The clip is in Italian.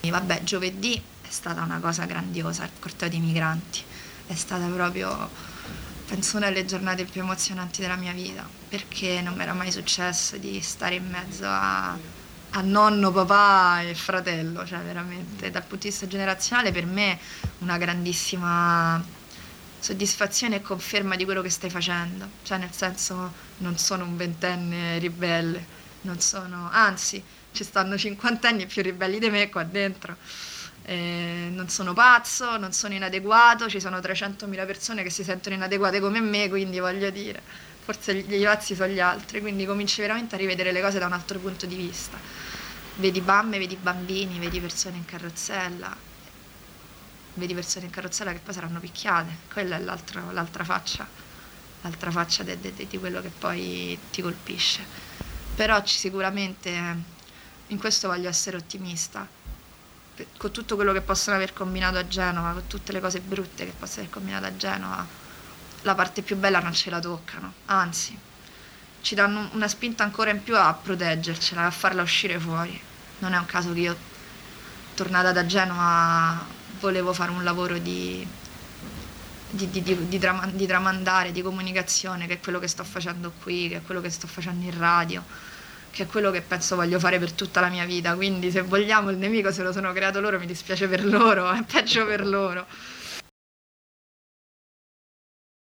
Vabbè, giovedì è stata una cosa grandiosa, il corteo di migranti. È stata proprio, penso, una delle giornate più emozionanti della mia vita, perché non mi era mai successo di stare in mezzo a nonno, papà e fratello, cioè veramente dal punto di vista generazionale per me una grandissima soddisfazione e conferma di quello che stai facendo, cioè nel senso non sono un ventenne ribelle, non sono, anzi ci stanno cinquantenni più ribelli di me qua dentro. Non sono pazzo, non sono inadeguato, ci sono 300.000 persone che si sentono inadeguate come me, quindi voglio dire, forse gli pazzi sono gli altri, quindi cominci veramente a rivedere le cose da un altro punto di vista. Vedi mamme, vedi bambini, vedi persone in carrozzella che poi saranno picchiate, quella è l'altra faccia di quello che poi ti colpisce. Però sicuramente in questo voglio essere ottimista, con tutto quello che possono aver combinato a Genova, con tutte le cose brutte che possono aver combinato a Genova, la parte più bella non ce la toccano, anzi ci danno una spinta ancora in più a proteggercela, a farla uscire fuori. Non è un caso che io, tornata da Genova, volevo fare un lavoro di tramandare, di comunicazione, che è quello che sto facendo qui, che è quello che sto facendo in radio, che è quello che penso voglio fare per tutta la mia vita. Quindi se vogliamo il nemico se lo sono creato loro, mi dispiace per loro, è peggio per loro.